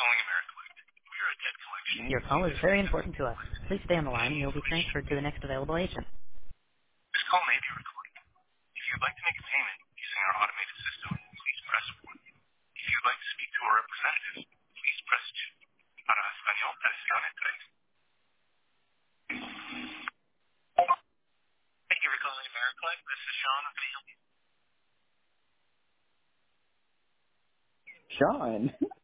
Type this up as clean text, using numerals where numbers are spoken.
Your call is very important to us. Please stay on the line and you'll be transferred to the next available agent. Thank you for calling AmeriClick. This is Sean. How can I help you? Sean.